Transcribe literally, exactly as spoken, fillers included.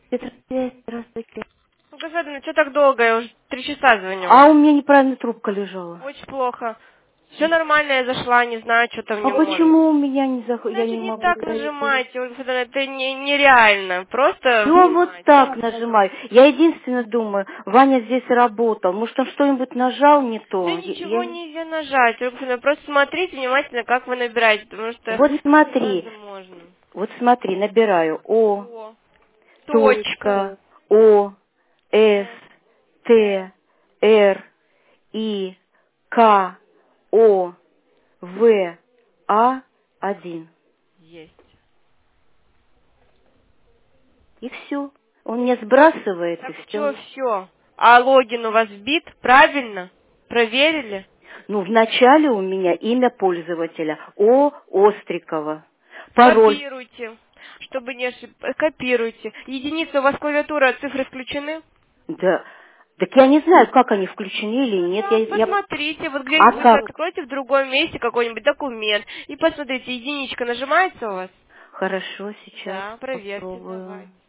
Петровна, здравствуйте. Ну, Господи, что так долго? Я уже три часа звоню. А у меня неправильно трубка лежала. Очень плохо. Все нормально, я зашла, не знаю, что там А не может. почему у меня не зах... я не Значит, не могу так зайти? нажимайте, Ольга Федоровна, это не, нереально. Просто Все вот внимательно. так нажимаю. Я единственное думаю, Ваня здесь работал. Может, он что-нибудь нажал не Да то? Я- ничего я- нельзя нажать, Ольга Федоровна, просто смотрите внимательно, как вы набираете, потому что Вот смотри, невозможно. вот смотри, набираю О, О, точка. точка, О, С, Э, Т, Р, И, К, О, В, А, один. Есть. И все. Он мне сбрасывает, и Так что все. все? А логин у вас вбит? Правильно? Проверили? Ну, вначале у меня имя пользователя О. Острикова. Пароль. Копируйте, чтобы не ошиб... Копируйте. Единица у вас клавиатура, цифры включены? Да. Так я не знаю, как они включены или нет. Я, Пожалуйста, я... посмотрите, вот А где-нибудь как? откройте в другом месте какой-нибудь документ и посмотрите, единичка нажимается у вас? Хорошо, сейчас Да, проверьте, попробую. давайте.